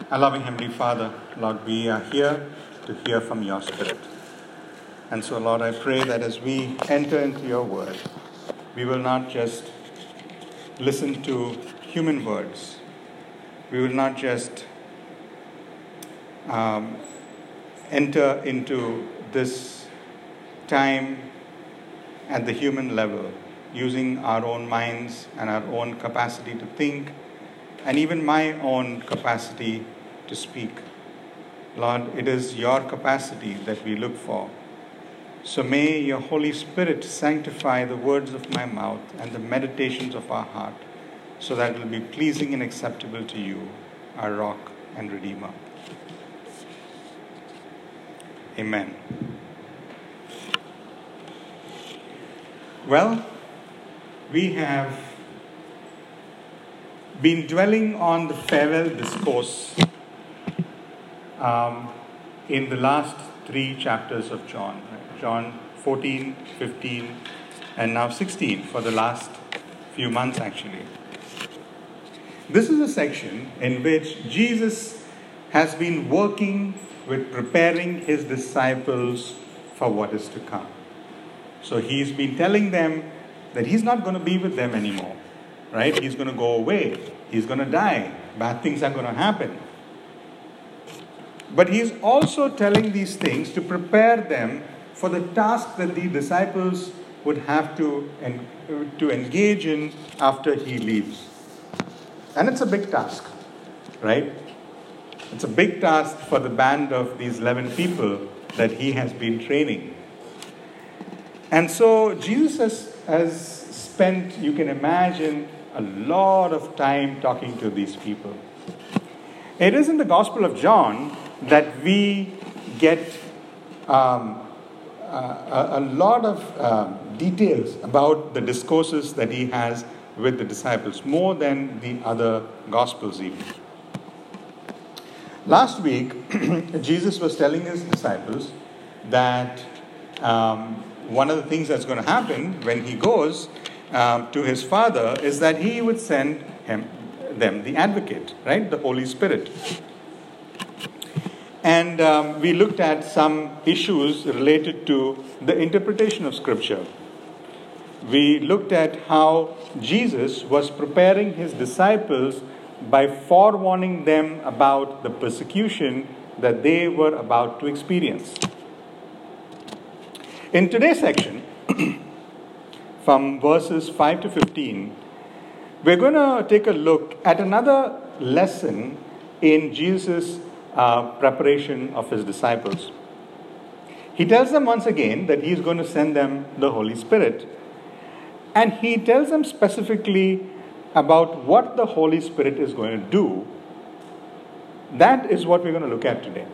Our loving Heavenly Father, Lord, we are here to hear from your Spirit. And so, Lord, I pray that as we enter into your word, we will not just listen to human words. We will not just enter into this time at the human level, using our own minds and our own capacity to think, and even my own capacity to speak. Lord, it is your capacity that we look for. So may your Holy Spirit sanctify the words of my mouth and the meditations of our heart, so that it will be pleasing and acceptable to you, our rock and redeemer. Amen. Well, we have been dwelling on the farewell discourse in the last 3 chapters of John. John 14, 15, and now 16 for the last few months actually. This is a section in which Jesus has been working with preparing his disciples for what is to come. So he's been telling them that he's not going to be with them anymore, right? He's going to go away. He's going to die. Bad things are going to happen. But he's also telling these things to prepare them for the task that the disciples would have to engage in after he leaves. And it's a big task, right? It's a big task for the band of these 11 people that he has been training. And so Jesus has spent, you can imagine, a lot of time talking to these people. It is in the Gospel of John that we get a lot of details about the discourses that he has with the disciples, more than the other Gospels even. Last week, Jesus was telling his disciples that one of the things that's going to happen when he goes to his Father is that he would send them the Advocate, right? The Holy Spirit. And we looked at some issues related to the interpretation of Scripture. We looked at how Jesus was preparing his disciples by forewarning them about the persecution that they were about to experience. In today's section, from verses 5 to 15, we're going to take a look at another lesson in Jesus' preparation of his disciples. He tells them once again that he's going to send them the Holy Spirit. And he tells them specifically about what the Holy Spirit is going to do. That is what we're going to look at today.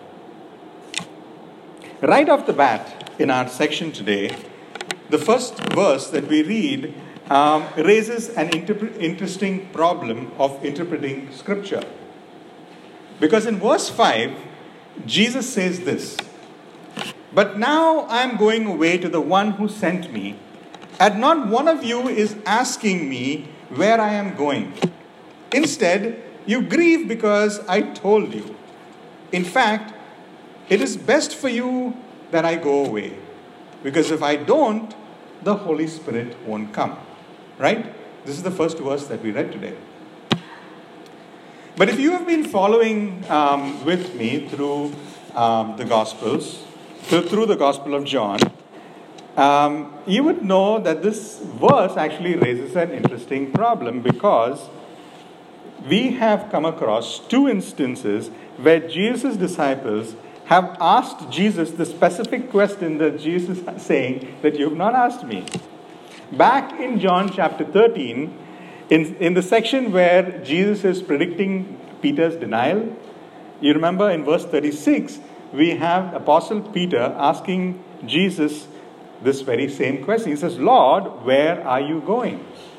Right off the bat in our section today, the first verse that we read raises an interesting problem of interpreting Scripture. Because in verse 5, Jesus says this, "But now I am going away to the one who sent me, and not one of you is asking me where I am going. Instead, you grieve because I told you. In fact, it is best for you that I go away, because if I don't, the Holy Spirit won't come." Right? This is the first verse that we read today. But if you have been following with me through the Gospels, through the Gospel of John, you would know that this verse actually raises an interesting problem, because we have come across 2 instances where Jesus' disciples have asked Jesus the specific question that Jesus is saying that you have not asked me. Back in John chapter 13, in the section where Jesus is predicting Peter's denial, you remember in verse 36, we have Apostle Peter asking Jesus this very same question. He says, "Lord, where are you going?"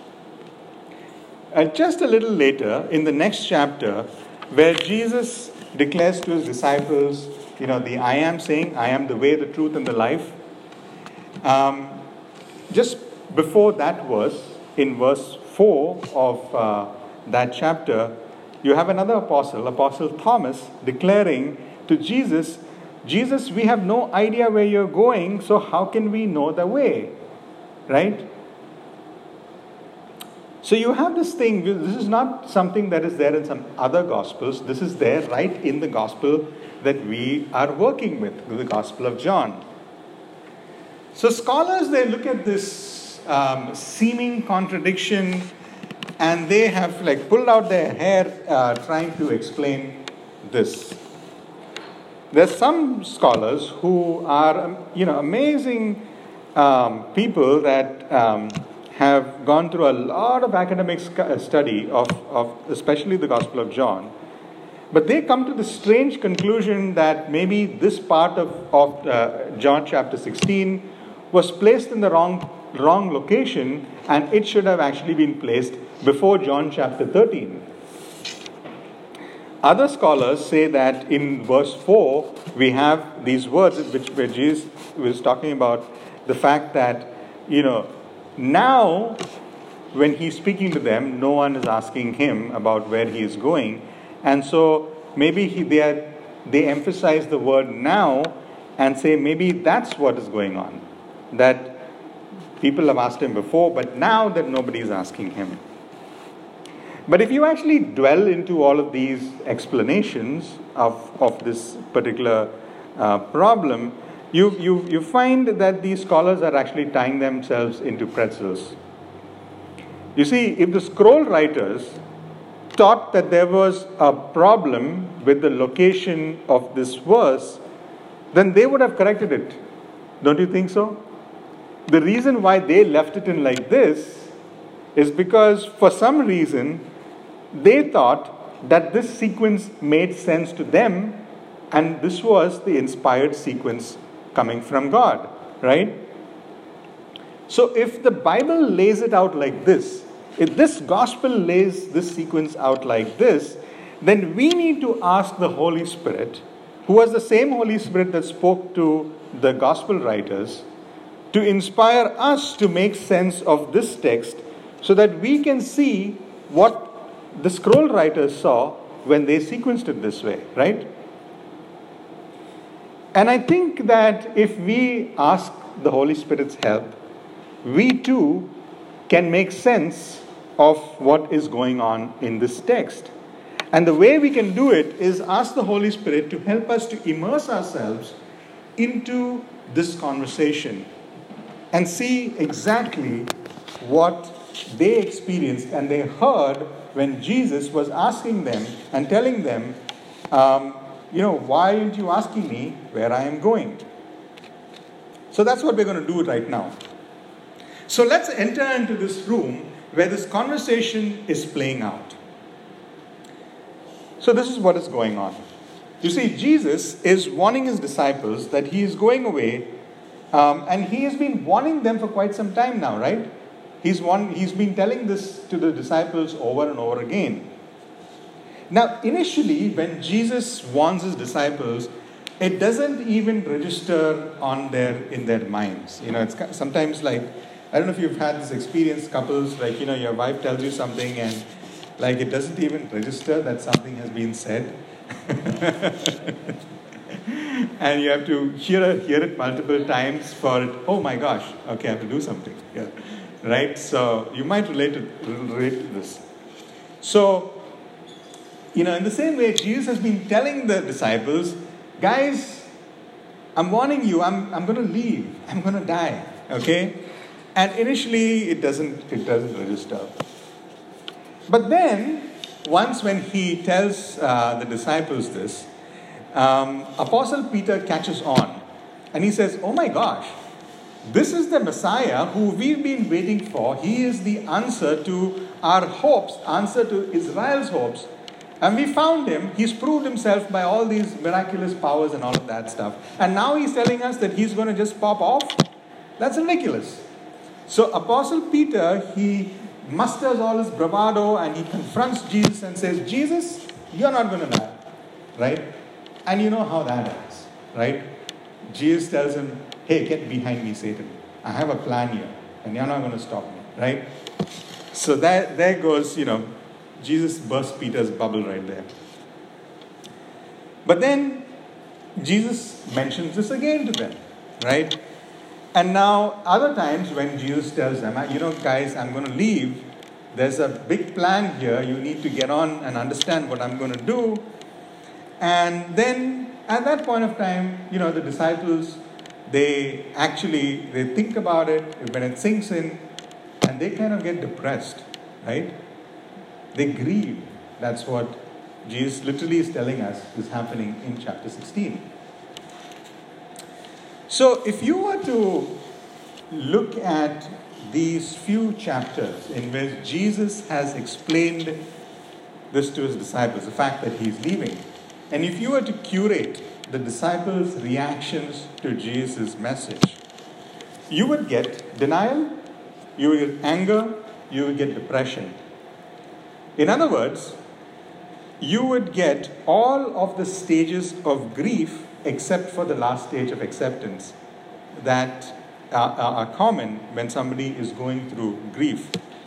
And just a little later, in the next chapter, where Jesus declares to his disciples, the I am saying, "I am the way, the truth, and the life." Just before that verse, in verse 4 of that chapter, you have another apostle, Apostle Thomas, declaring to Jesus, Jesus, we have no idea where you're going, so how can we know the way? Right? So you have this thing, this is not something that is there in some other gospels, this is there right in the gospel that we are working with, the Gospel of John. So scholars, they look at this seeming contradiction and they have like pulled out their hair trying to explain this. There's some scholars who are, amazing people that have gone through a lot of academic study of especially the Gospel of John. But they come to the strange conclusion that maybe this part of John chapter 16 was placed in the wrong location, and it should have actually been placed before John chapter 13. Other scholars say that in verse 4, we have these words where Jesus was talking about the fact that, now when he's speaking to them, no one is asking him about where he is going. And so maybe they emphasize the word now and say maybe that's what is going on. That people have asked him before, but now that nobody is asking him. But if you actually dwell into all of these explanations of this particular problem, you find that these scholars are actually tying themselves into pretzels. You see, if the scroll writers thought that there was a problem with the location of this verse, then they would have corrected it. Don't you think so? The reason why they left it in like this is because for some reason they thought that this sequence made sense to them and this was the inspired sequence coming from God, right? So if the Bible lays it out like this, if this gospel lays this sequence out like this, then we need to ask the Holy Spirit, who was the same Holy Spirit that spoke to the gospel writers, to inspire us to make sense of this text so that we can see what the scroll writers saw when they sequenced it this way, right? And I think that if we ask the Holy Spirit's help, we too can make sense of what is going on in this text. And the way we can do it is ask the Holy Spirit to help us to immerse ourselves into this conversation and see exactly what they experienced and they heard when Jesus was asking them and telling them, why aren't you asking me where I am going? So that's what we're going to do right now. So let's enter into this room where this conversation is playing out. So this is what is going on. You see, Jesus is warning his disciples that he is going away, and he has been warning them for quite some time now, right? He's been telling this to the disciples over and over again. Now, initially, when Jesus warns his disciples, it doesn't even register in their minds. It's sometimes like, I don't know if you've had this experience, couples, like, your wife tells you something and like it doesn't even register that something has been said. And you have to hear it multiple times for it. Oh my gosh, okay, I have to do something. Yeah. Right? So you might relate to this. So, in the same way, Jesus has been telling the disciples, guys, I'm warning you, I'm going to leave. I'm going to die. Okay? And initially, it doesn't register. But then, once when he tells the disciples this, Apostle Peter catches on. And he says, oh my gosh, this is the Messiah who we've been waiting for. He is the answer to our hopes, answer to Israel's hopes. And we found him. He's proved himself by all these miraculous powers and all of that stuff. And now he's telling us that he's going to just pop off. That's ridiculous. So Apostle Peter, he musters all his bravado and he confronts Jesus and says, Jesus, you're not going to die. Right? And you know how that ends. Right? Jesus tells him, hey, get behind me, Satan. I have a plan here. And you're not going to stop me. Right? So there goes, Jesus burst Peter's bubble right there. But then Jesus mentions this again to them, right? And now other times when Jesus tells them, guys, I'm going to leave. There's a big plan here. You need to get on and understand what I'm going to do. And then at that point of time, the disciples, they think about it when it sinks in, and they kind of get depressed, right? They grieve. That's what Jesus literally is telling us is happening in chapter 16. So if you were to look at these few chapters in which Jesus has explained this to his disciples, the fact that he's leaving, and if you were to curate the disciples' reactions to Jesus' message, you would get denial, you would get anger, you would get depression. In other words, you would get all of the stages of grief except for the last stage of acceptance that are common when somebody is going through grief.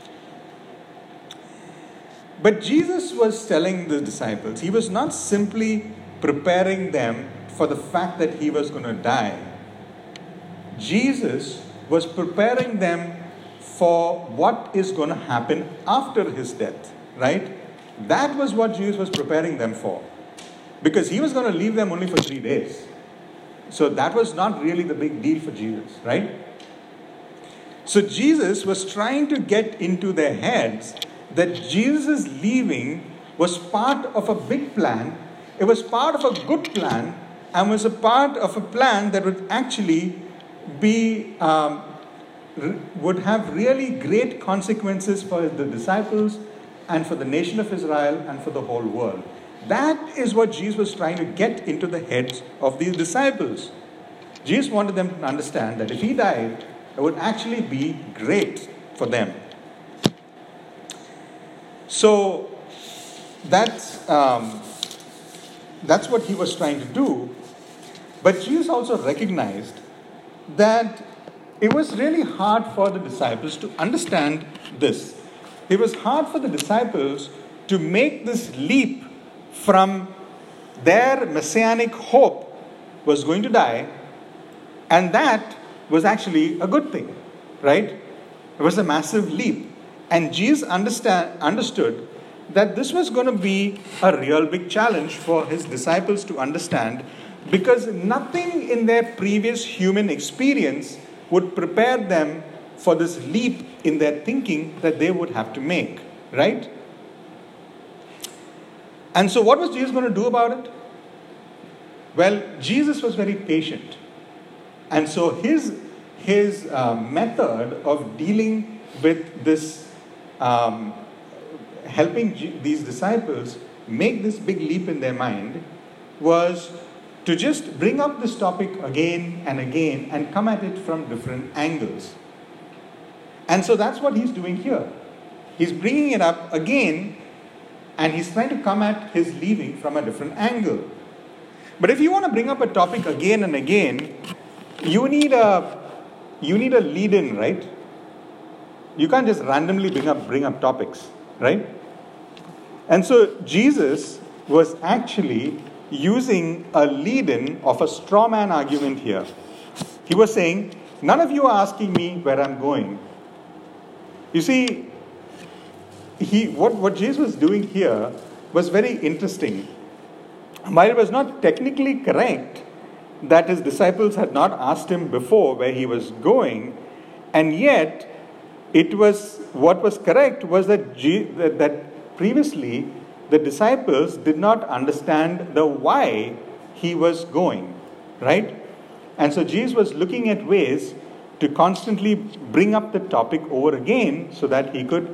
But Jesus was telling the disciples, he was not simply preparing them for the fact that he was going to die. Jesus was preparing them for what is going to happen after his death, right? That was what Jesus was preparing them for. Because he was going to leave them only for 3 days. So that was not really the big deal for Jesus, right? So Jesus was trying to get into their heads that Jesus' leaving was part of a big plan. It was part of a good plan and was a part of a plan that would actually would have really great consequences for the disciples and for the nation of Israel and for the whole world. That is what Jesus was trying to get into the heads of these disciples. Jesus wanted them to understand that if he died, it would actually be great for them. So that's what he was trying to do. But Jesus also recognized that it was really hard for the disciples to understand this. It was hard for the disciples to make this leap from their messianic hope was going to die, and that was actually a good thing, right? It was a massive leap. And Jesus understood that this was going to be a real big challenge for his disciples to understand, because nothing in their previous human experience would prepare them for this leap in their thinking that they would have to make, right? And so what was Jesus going to do about it? Well, Jesus was very patient. And so his method of dealing with this, helping these disciples make this big leap in their mind, was to just bring up this topic again and again and come at it from different angles. And so that's what he's doing here. He's bringing it up again, and he's trying to come at his leaving from a different angle. But if you want to bring up a topic again and again, you need a lead-in, right? You can't just randomly bring up topics, right? And so Jesus was actually using a lead-in of a straw man argument here. He was saying, none of you are asking me where I'm going. You see, what Jesus was doing here was very interesting. While it was not technically correct that his disciples had not asked him before where he was going, and yet what was correct was that previously the disciples did not understand the why he was going, right? And so Jesus was looking at ways to constantly bring up the topic over again so that he could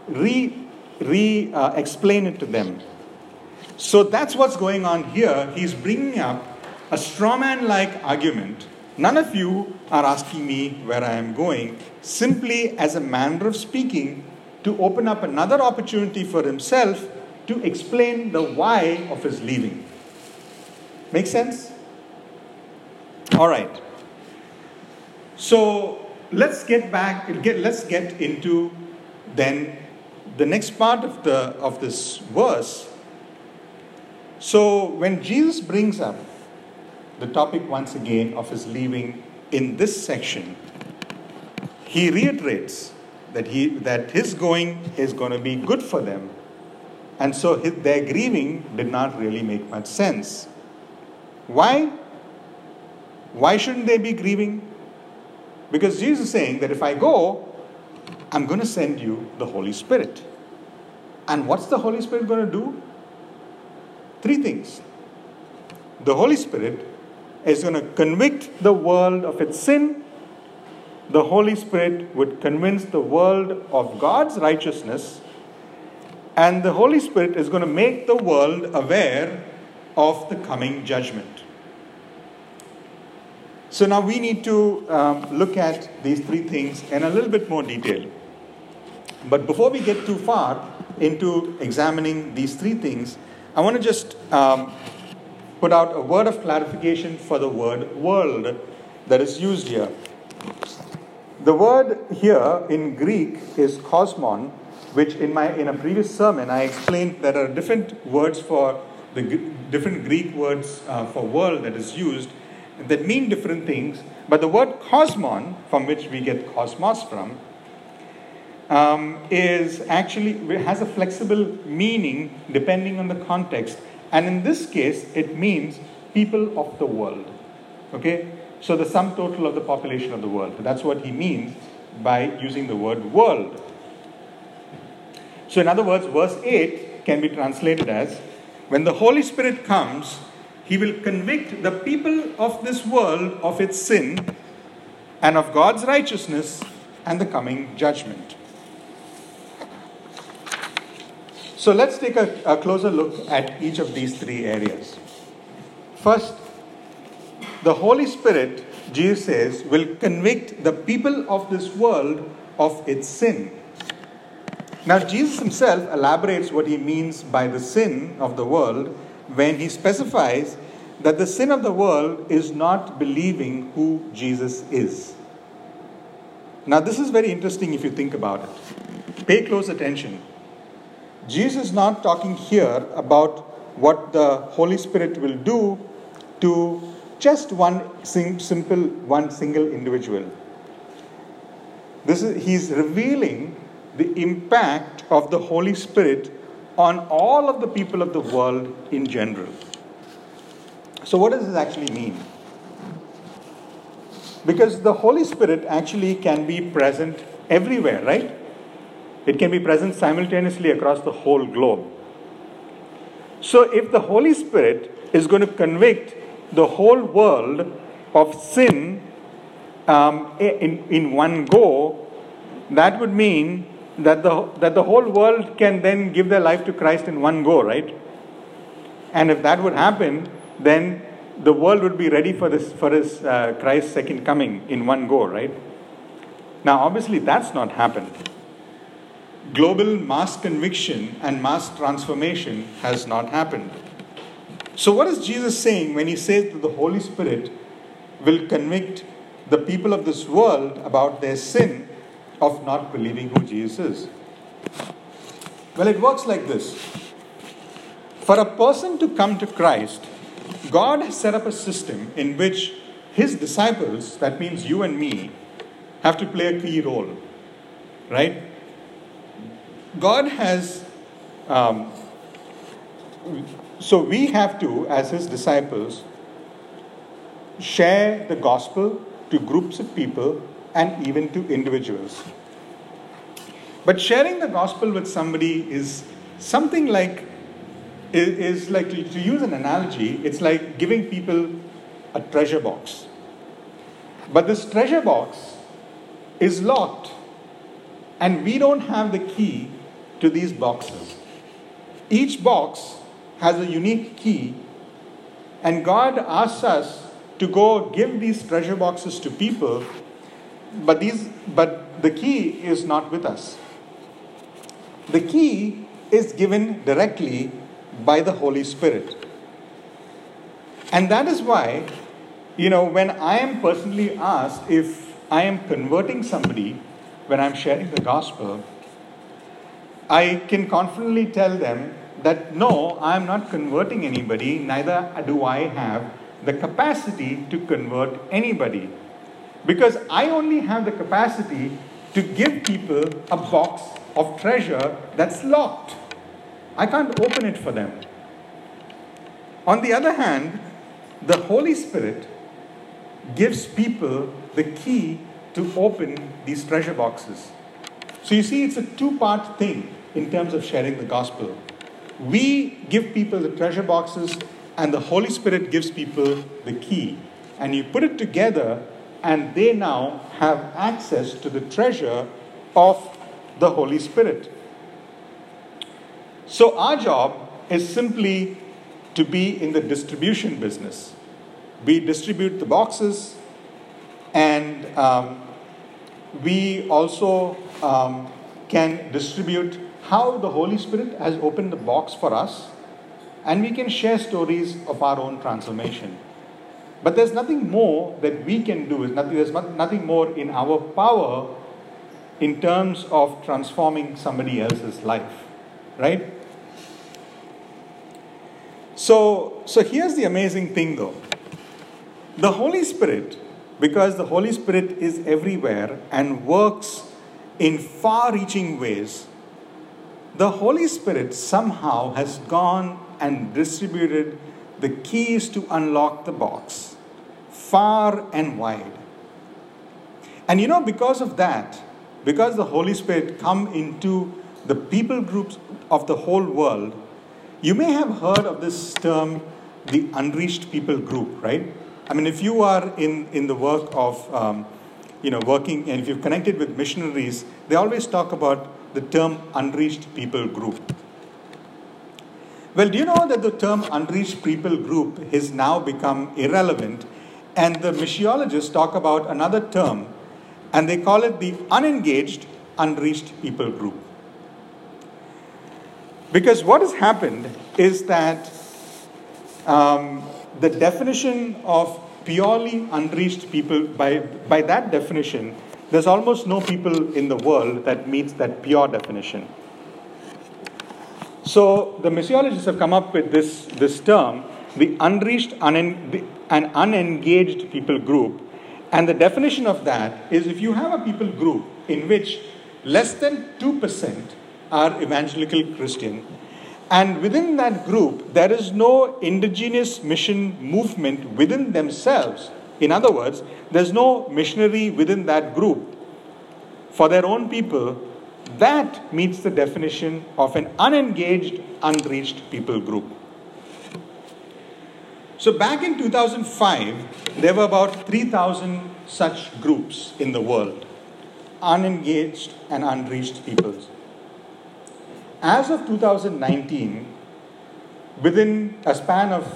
explain it to them. So that's what's going on here. He's bringing up a straw man-like argument. None of you are asking me where I am going, simply as a manner of speaking to open up another opportunity for himself to explain the why of his leaving. Make sense? All right. So let's get into then the next part of this verse, so when Jesus brings up the topic once again of his leaving in this section, he reiterates that his going is going to be good for them. And so their grieving did not really make much sense. Why? Why shouldn't they be grieving? Because Jesus is saying that if I go, I'm going to send you the Holy Spirit. And what's the Holy Spirit going to do? 3 things. The Holy Spirit is going to convict the world of its sin. The Holy Spirit would convince the world of God's righteousness. And the Holy Spirit is going to make the world aware of the coming judgment. So now we need to look at these 3 things in a little bit more detail. But before we get too far into examining these 3 things, I want to just put out a word of clarification for the word world that is used here. The word here in Greek is kosmon, which in a previous sermon I explained there are different words for the different Greek words for world that is used that mean different things. But the word kosmon, from which we get cosmos from, has a flexible meaning depending on the context. And in this case, it means people of the world. Okay? So the sum total of the population of the world. That's what he means by using the word world. So in other words, verse 8 can be translated as, when the Holy Spirit comes, he will convict the people of this world of its sin and of God's righteousness and the coming judgment. So let's take a closer look at each of these 3 areas. First, the Holy Spirit, Jesus says, will convict the people of this world of its sin. Now, Jesus himself elaborates what he means by the sin of the world when he specifies that the sin of the world is not believing who Jesus is. Now, this is very interesting if you think about it. Pay close attention. Jesus is not talking here about what the Holy Spirit will do to just one single individual. He's revealing the impact of the Holy Spirit on all of the people of the world in general. So what does this actually mean? Because the Holy Spirit actually can be present everywhere, right? It can be present simultaneously across the whole globe. So if the Holy Spirit is going to convict the whole world of sin in one go, that would mean that the whole world can then give their life to Christ in one go, right? And if that would happen, then the world would be ready for his Christ's second coming in one go, right? Now, obviously, that's not happened. Global mass conviction and mass transformation has not happened. So what is Jesus saying when he says that the Holy Spirit will convict the people of this world about their sin of not believing who Jesus is? Well, it works like this. For a person to come to Christ, God has set up a system in which his disciples, that means you and me, have to play a key role, right? God has, so we have to, as his disciples, share the gospel to groups of people and even to individuals. But sharing the gospel with somebody is something like, to use an analogy, it's like giving people a treasure box. But this treasure box is locked, and we don't have the key to these boxes. Each box has a unique key, and God asks us to go give these treasure boxes to people, but the key is not with us. The key is given directly by the Holy Spirit. And that is why, when I am personally asked if I am converting somebody when I'm sharing the gospel, I can confidently tell them that no, I am not converting anybody, neither do I have the capacity to convert anybody. Because I only have the capacity to give people a box of treasure that's locked. I can't open it for them. On the other hand, the Holy Spirit gives people the key to open these treasure boxes. So you see, it's a two-part thing in terms of sharing the gospel. We give people the treasure boxes, and the Holy Spirit gives people the key. And you put it together, and they now have access to the treasure of the Holy Spirit. So our job is simply to be in the distribution business. We distribute the boxes, and we also can distribute how the Holy Spirit has opened the box for us, and we can share stories of our own transformation. But there's nothing more that we can do. There's nothing more in our power in terms of transforming somebody else's life, right? So here's the amazing thing though. The Holy Spirit, because the Holy Spirit is everywhere and works in far-reaching ways, the Holy Spirit somehow has gone and distributed the keys to unlock the box far and wide. And because of that, because the Holy Spirit come into the people groups of the whole world, you may have heard of this term, the unreached people group, right? I mean, if you are in the work of, working, and if you've connected with missionaries, they always talk about the term unreached people group. Well, do you know that the term unreached people group has now become irrelevant, and the missiologists talk about another term, and they call it the unengaged, unreached people group. Because what has happened is that the definition of purely unreached people, by that definition, there's almost no people in the world that meets that pure definition. So the missiologists have come up with this term, the unreached and unengaged people group. And the definition of that is, if you have a people group in which less than 2% are evangelical Christian, and within that group there is no indigenous mission movement within themselves. In other words, there's no missionary within that group for their own people, that meets the definition of an unengaged, unreached people group. So back in 2005, there were about 3,000 such groups in the world, unengaged and unreached peoples. As of 2019, within a span of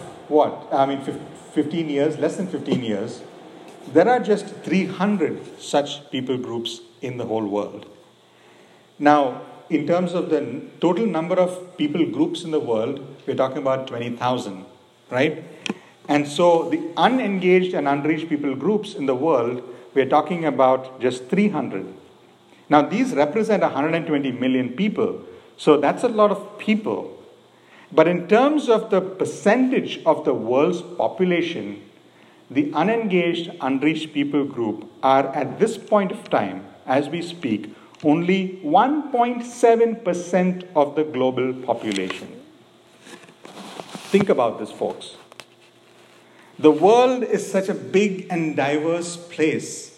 15 years, less than 15 years, there are just 300 such people groups in the whole world. Now, in terms of the total number of people groups in the world, we're talking about 20,000, right? And so the unengaged and unreached people groups in the world, we're talking about just 300. Now, these represent 120 million people. So that's a lot of people. But in terms of the percentage of the world's population, the unengaged, unreached people group are at this point of time, as we speak, only 1.7% of the global population. Think about this, folks. The world is such a big and diverse place.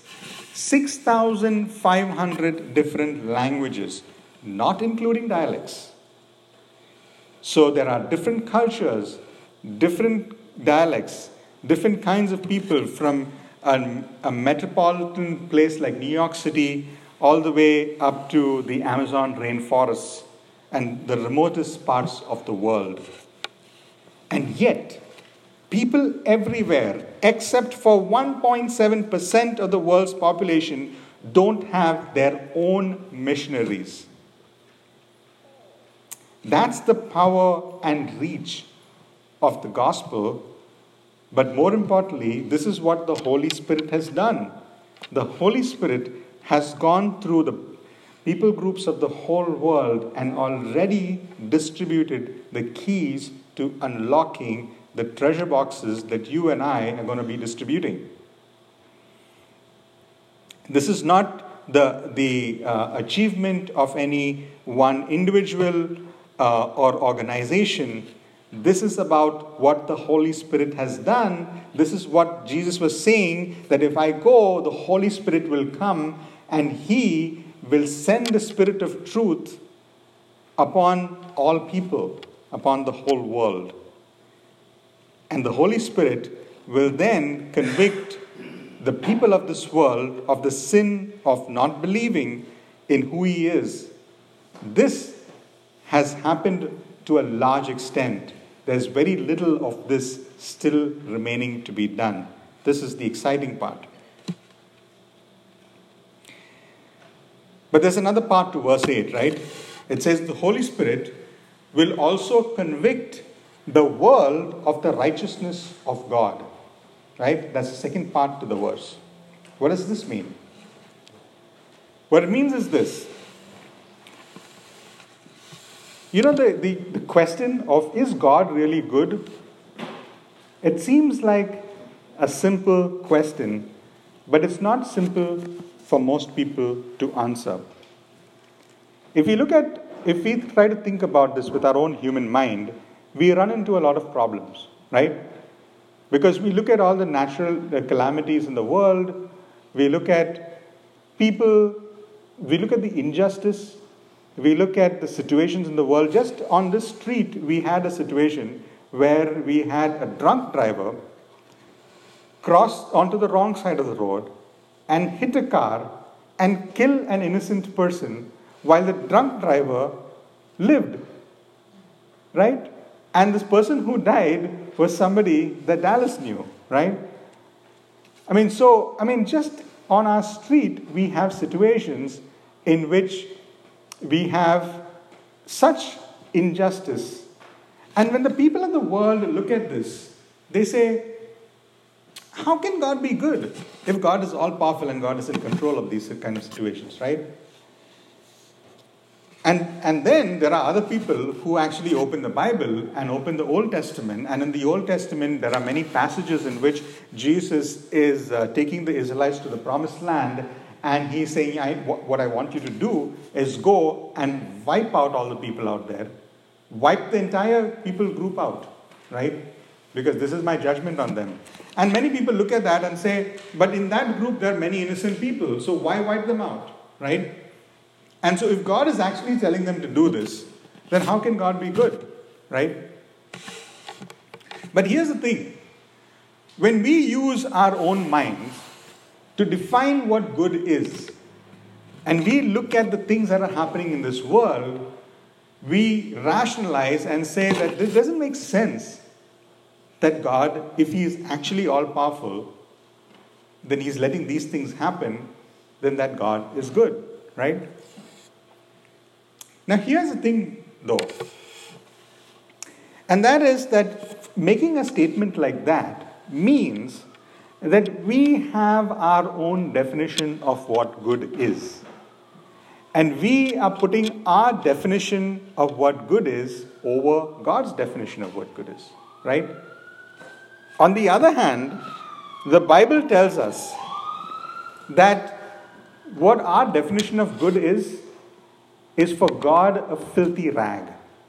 6,500 different languages, not including dialects. So there are different cultures, different dialects, different kinds of people, from a metropolitan place like New York City all the way up to the Amazon rainforests and the remotest parts of the world. And yet, people everywhere, except for 1.7% of the world's population, don't have their own missionaries. That's the power and reach of the gospel. But more importantly, this is what the Holy Spirit has done. The Holy Spirit has gone through people groups of the whole world and already distributed the keys to unlocking the treasure boxes that you and I are going to be distributing. This is not the achievement of any one individual or organization. This is about what the Holy Spirit has done. This is what Jesus was saying, that if I go, the Holy Spirit will come and He will send the Spirit of truth upon all people, upon the whole world. And the Holy Spirit will then convict the people of this world of the sin of not believing in who He is. This has happened to a large extent. There's very little of this still remaining to be done. This is the exciting part. But there's another part to verse 8, right? It says the Holy Spirit will also convict the world of the righteousness of God. Right? That's the second part to the verse. What does this mean? What it means is this. You know, the question of, is God really good? It seems like a simple question, but it's not simple for most people to answer. If we try to think about this with our own human mind, we run into a lot of problems, right? Because we look at all the natural calamities in the world, we look at people, we look at the injustice, we look at the situations in the world. Just on this street, we had a situation where we had a drunk driver cross onto the wrong side of the road and hit a car and kill an innocent person while the drunk driver lived. Right? And this person who died was somebody that Dallas knew, right? Just on our street, we have situations in which we have such injustice. And when the people of the world look at this, they say, how can God be good if God is all powerful and God is in control of these kind of situations, right? And then there are other people who actually open the Bible and open the Old Testament. And in the Old Testament, there are many passages in which Jesus is taking the Israelites to the promised land. And He's saying, what I want you to do is go and wipe out all the people out there. Wipe the entire people group out, right? Because this is my judgment on them. And many people look at that and say, but in that group, there are many innocent people. So why wipe them out, right? And so if God is actually telling them to do this, then how can God be good, right? But here's the thing. When we use our own minds to define what good is, and we look at the things that are happening in this world, we rationalize and say that this doesn't make sense that God, if He is actually all-powerful, then He's letting these things happen, then that God is good, right? Now, here's the thing, though. And that is that making a statement like that means that we have our own definition of what good is. And we are putting our definition of what good is over God's definition of what good is, right? On the other hand, the Bible tells us that what our definition of good is for God a filthy rag.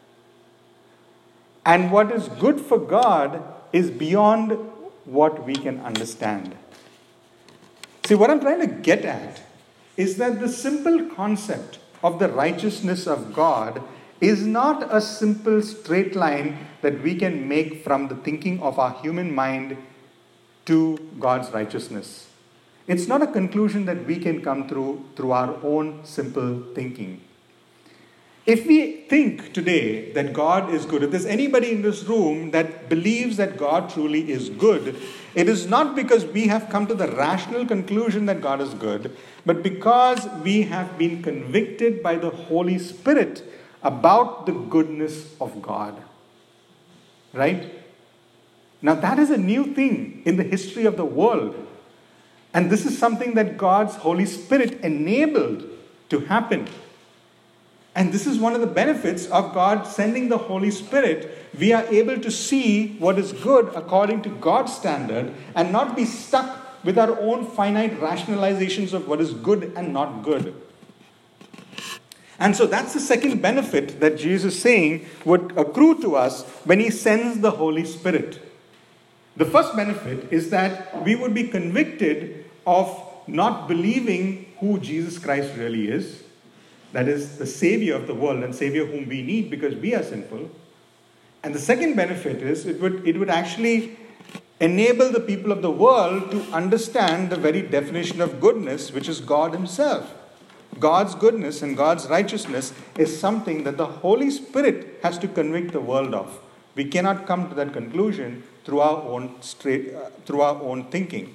And what is good for God is beyond what we can understand. See, what I'm trying to get at is that the simple concept of the righteousness of God is not a simple straight line that we can make from the thinking of our human mind to God's righteousness. It's not a conclusion that we can come through our own simple thinking. If we think today that God is good, if there's anybody in this room that believes that God truly is good, it is not because we have come to the rational conclusion that God is good, but because we have been convicted by the Holy Spirit about the goodness of God. Right? Now that is a new thing in the history of the world. And this is something that God's Holy Spirit enabled to happen. And this is one of the benefits of God sending the Holy Spirit. We are able to see what is good according to God's standard and not be stuck with our own finite rationalizations of what is good and not good. And so that's the second benefit that Jesus is saying would accrue to us when he sends the Holy Spirit. The first benefit is that we would be convicted of not believing who Jesus Christ really is. That is the Savior of the world and Savior whom we need because we are sinful. And the second benefit is it would actually enable the people of the world to understand the very definition of goodness, which is God himself. God's goodness and God's righteousness is something that the Holy Spirit has to convict the world of. We cannot come to that conclusion through our own thinking.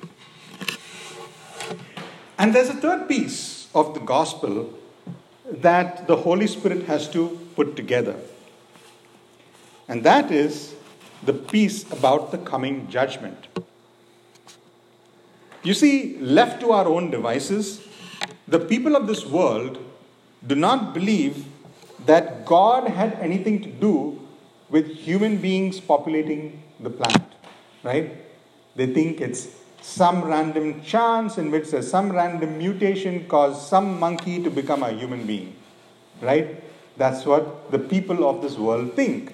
And there's a third piece of the gospel that the Holy Spirit has to put together. And that is the piece about the coming judgment. You see, left to our own devices, the people of this world do not believe that God had anything to do with human beings populating the planet, right? They think it's some random chance in which there's some random mutation caused some monkey to become a human being, right? That's what the people of this world think.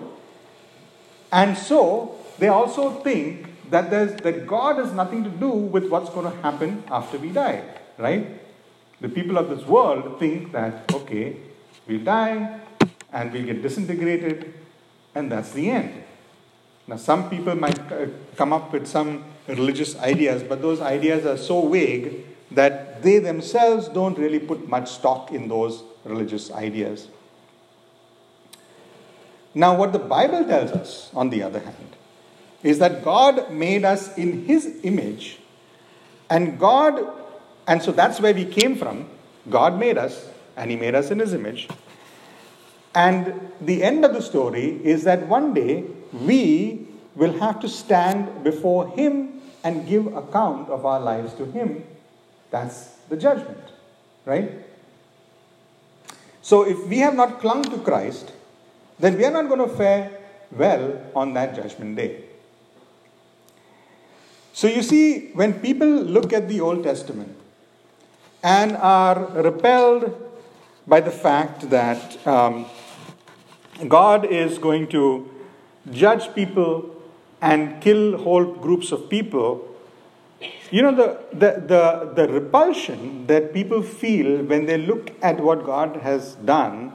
And so they also think that God has nothing to do with what's going to happen after we die, right? The people of this world think that, okay, we'll die and we'll get disintegrated and that's the end. Now, some people might come up with some religious ideas, but those ideas are so vague that they themselves don't really put much stock in those religious ideas. Now, what the Bible tells us, on the other hand, is that God made us in his image, and so that's where we came from. God made us, and he made us in his image. And the end of the story is that one day we will have to stand before him and give account of our lives to him. That's the judgment, right? So if we have not clung to Christ, then we are not going to fare well on that judgment day. So you see, when people look at the Old Testament and are repelled by the fact that God is going to judge people and kill whole groups of people, you know, the repulsion that people feel when they look at what God has done,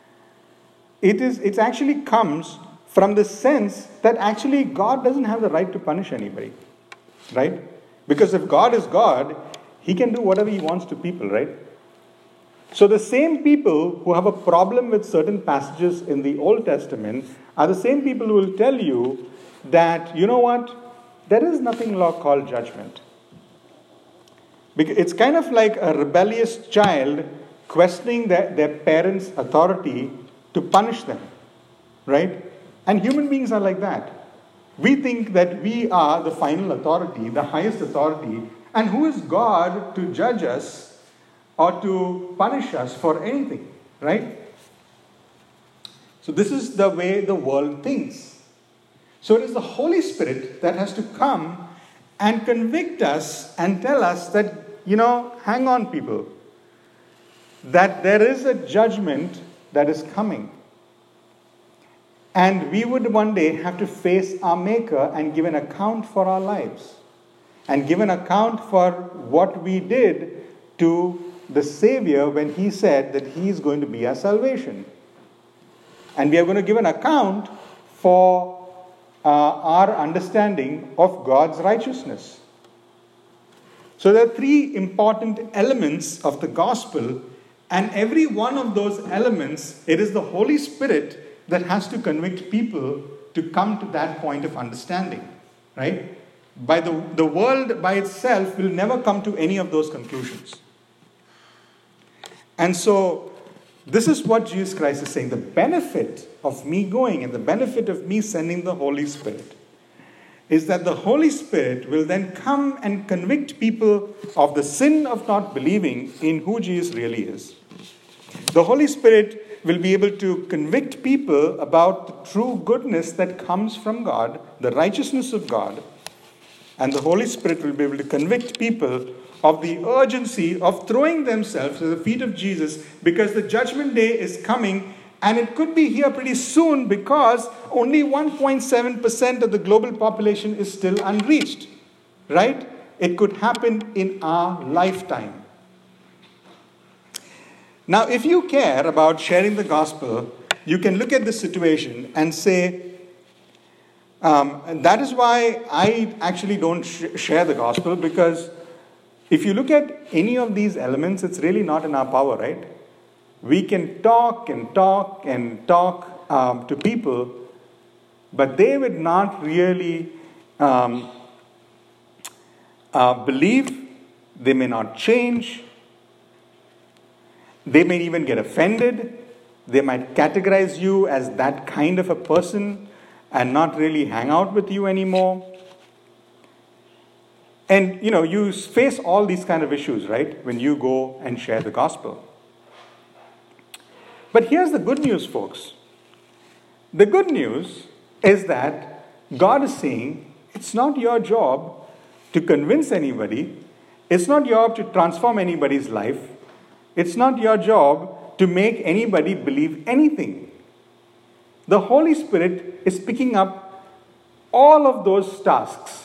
it actually comes from the sense that actually God doesn't have the right to punish anybody, right? Because if God is God, he can do whatever he wants to people, right? So the same people who have a problem with certain passages in the Old Testament are the same people who will tell you that, you know what, there is nothing called judgment. Because it's kind of like a rebellious child questioning their parents' authority to punish them, right? And human beings are like that. We think that we are the final authority, the highest authority, and who is God to judge us or to punish us for anything, right? So this is the way the world thinks. So it is the Holy Spirit that has to come and convict us and tell us that, you know, hang on, people, that there is a judgment that is coming. And we would one day have to face our Maker and give an account for our lives. And give an account for what we did to the Savior when he said that he is going to be our salvation. And we are going to give an account for our understanding of God's righteousness. So there are three important elements of the gospel, and every one of those elements, it is the Holy Spirit that has to convict people to come to that point of understanding, right? By the world by itself will never come to any of those conclusions. And so this is what Jesus Christ is saying. The benefit of me going and the benefit of me sending the Holy Spirit is that the Holy Spirit will then come and convict people of the sin of not believing in who Jesus really is. The Holy Spirit will be able to convict people about the true goodness that comes from God, the righteousness of God. And the Holy Spirit will be able to convict people of the urgency of throwing themselves at the feet of Jesus, because the judgment day is coming, and it could be here pretty soon, because only 1.7% of the global population is still unreached, right? It could happen in our lifetime. Now, if you care about sharing the gospel, you can look at this situation and say, and that is why I actually don't share the gospel, because if you look at any of these elements, it's really not in our power, right? We can talk and talk and talk to people, but they would not really believe. They may not change. They may even get offended. They might categorize you as that kind of a person and not really hang out with you anymore. And, you face all these kind of issues, right, when you go and share the gospel. But here's the good news, folks. The good news is that God is saying it's not your job to convince anybody. It's not your job to transform anybody's life. It's not your job to make anybody believe anything. The Holy Spirit is picking up all of those tasks.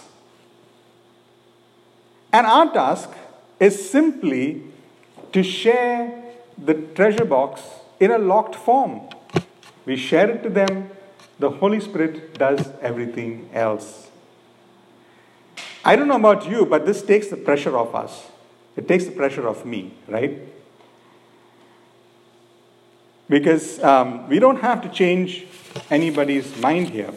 And our task is simply to share the treasure box in a locked form. We share it to them. The Holy Spirit does everything else. I don't know about you, but this takes the pressure off us. It takes the pressure off me, right? Because we don't have to change anybody's mind here.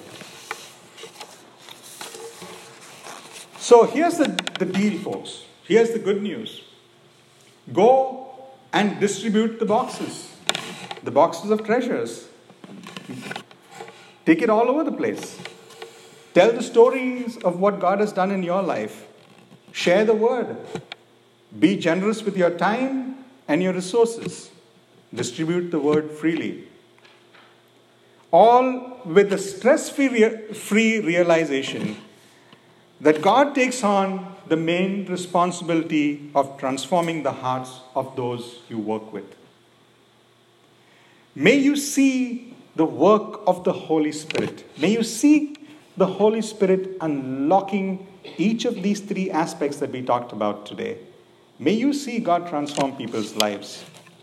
So here's the deal, folks. Here's the good news. Go and distribute the boxes of treasures. Take it all over the place. Tell the stories of what God has done in your life. Share the word. Be generous with your time and your resources. Distribute the word freely. All with the stress-free realization that God takes on the main responsibility of transforming the hearts of those you work with. May you see the work of the Holy Spirit. May you see the Holy Spirit unlocking each of these three aspects that we talked about today. May you see God transform people's lives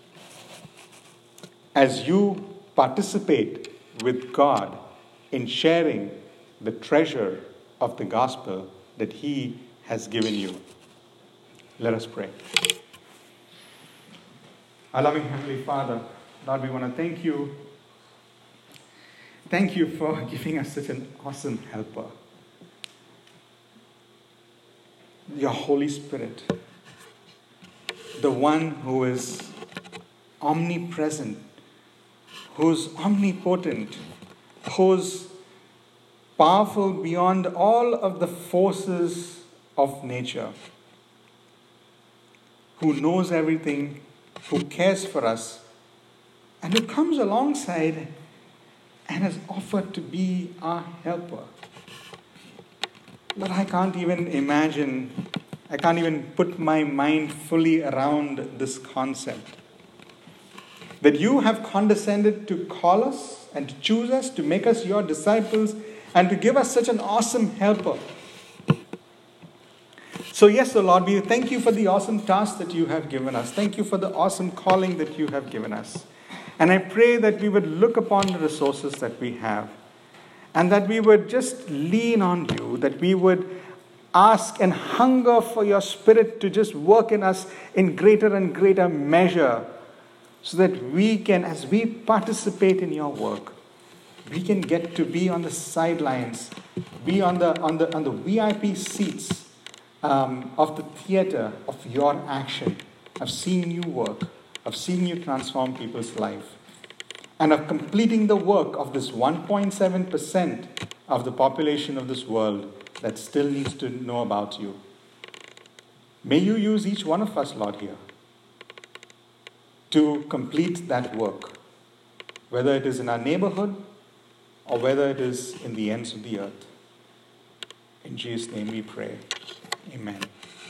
as you participate with God in sharing the treasure of the gospel that He has given you. Let us pray. Our loving Heavenly Father, Lord, we want to thank you. Thank you for giving us such an awesome helper. Your Holy Spirit, the one who is omnipresent, who's omnipotent, who's powerful beyond all of the forces of nature, who knows everything, who cares for us, and who comes alongside and has offered to be our helper. But I can't even imagine, I can't even put my mind fully around this concept. That you have condescended to call us and to choose us, to make us your disciples, and to give us such an awesome helper. So yes, Lord, we thank you for the awesome task that you have given us. Thank you for the awesome calling that you have given us. And I pray that we would look upon the resources that we have, and that we would just lean on you, that we would ask and hunger for your Spirit to just work in us in greater and greater measure, so that we can, as we participate in your work, we can get to be on the sidelines, be on the VIP seats of the theater of your action, of seeing you work, of seeing you transform people's life, and of completing the work of this 1.7% of the population of this world that still needs to know about you. May you use each one of us, Lord, here to complete that work, whether it is in our neighborhood or whether it is in the ends of the earth. In Jesus' name we pray. Amen.